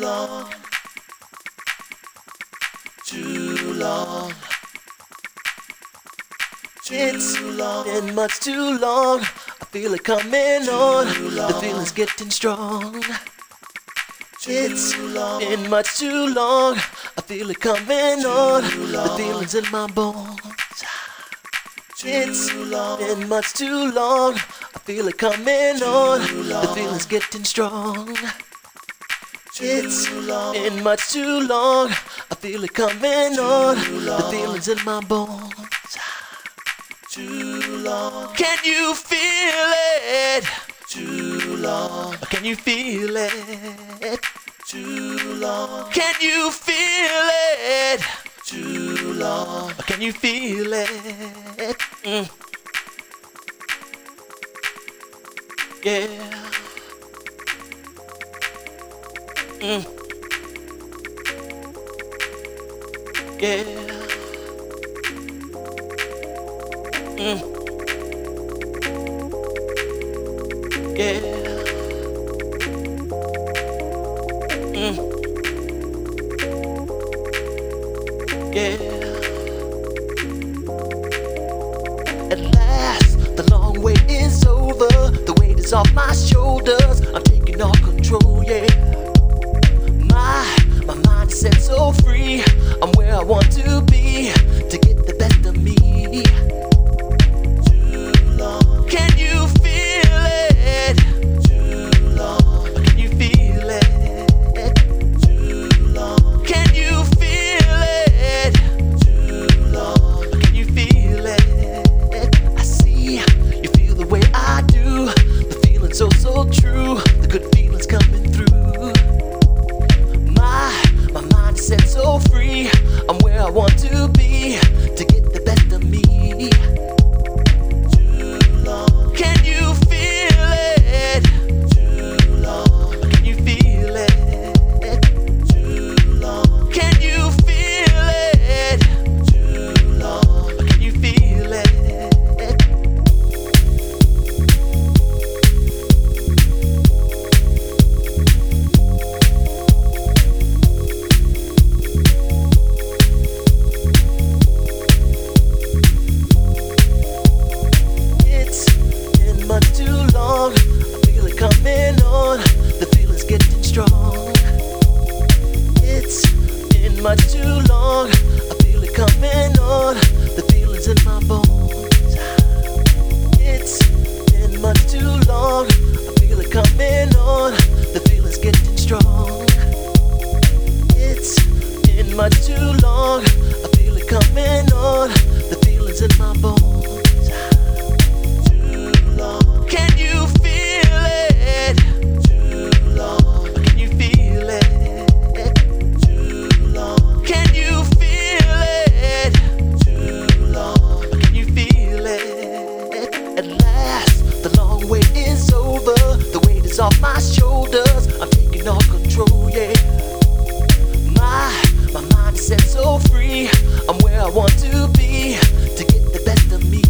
long, too long. It's been much too long. I feel it coming on. The feeling's getting strong. It's been much too long. I feel it coming on. The feeling's in my bones. It's been much too long. I feel it coming on. The feeling's getting strong. It's been much too long. I feel it coming on. The feeling's in my bones. Too long. Can you feel it? Too long. Can you feel it? Too long. Can you feel it? Too long. Can you feel it? Yeah. Yeah. Yeah. Yeah. At last, the long wait is over. The weight is off my shoulders. I'm taking all control, yeah. My mind is set so free. I'm where I want to be to get the best of me. Too long. Can you feel it? Too long. Can you feel it? Too long. Can you feel it? Too long. Can you feel it? I see you feel the way I do. The feeling so true. The good feeling's coming through. My mind is set so free. I'm where I want to be to get the best of me. Too long. Can you feel it? Too long. Can you feel it? Too long. Can you feel it? Too long. Can you feel it? Coming on, the feeling's getting strong. It's been much too long. I feel it coming on, the feeling's in my bones. It's been much too long. I feel it coming on, the feeling's getting strong. It's been much too long. I feel it coming on, the feeling's in my bones. Too long. Can you feel it? Too long. Can you feel it? Too long. Can you feel it? Too long. Can you feel it? At last, the long wait is over. The weight is off my shoulders. I'm taking all control, yeah. My mind is set so free. I'm where I want to be to get the best of me.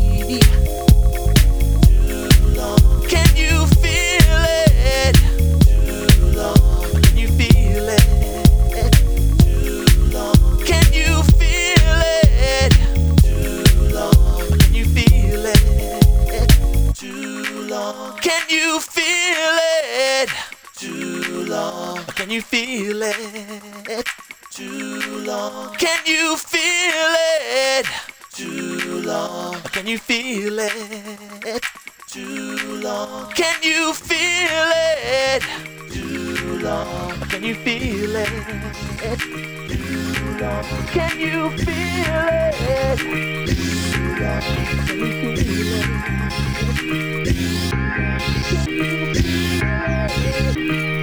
Too long. Can you feel it? Too long. Can you feel it? Too long. Can you feel it? Too long. Can you feel it? Too long. Can you feel it? Too long. Can you feel it? Too long. Can you feel it? Too long. Can you feel it? Too long. Can you feel it? Too long. Can you feel it? Too long. Can you feel it? Too long. Can you feel it? Can you feel it?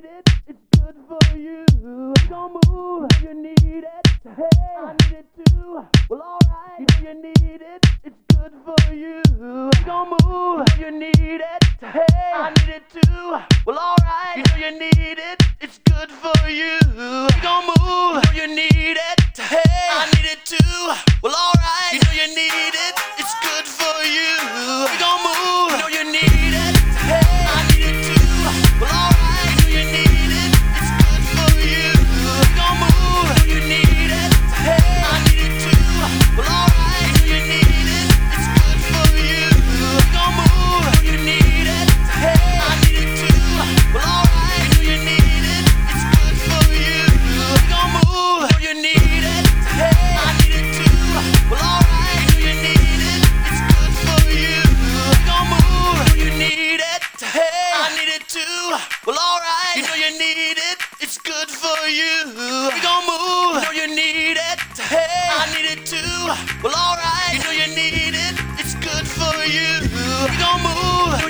need it. It's good for you. You gon' move. You need it. Hey, I need it too. Well, alright. You know you need it. It's good for you. You gon' move. You need it. Hey, I need it too. Well, alright. You know you need it. It's good for you. You gon' move. You need it. Hey, I need it too. Well, alright. You know you need it. It's good for you. You gon' move. You know you need it. Hey, I need it too. Well, alright. You know you need it. It's good for you. You gon' move. You know you need it. Hey, I need it too. Well, alright. You know you need it. It's good for you. You gon' move. You know you need it. Hey, I need it too. Well, alright. You know you need it. It's good for you. You gon' move. You know you need it. Hey, I need it too. Well, alright. You know you need it. It's good for you. You gon' move. You know you need it. Hey, I need it too. Well, alright. You know you need it. It's good for you. You gon' move. You know you need it. Hey, I need it too. Well, alright. You know you need it. It's good for you. You gon' move.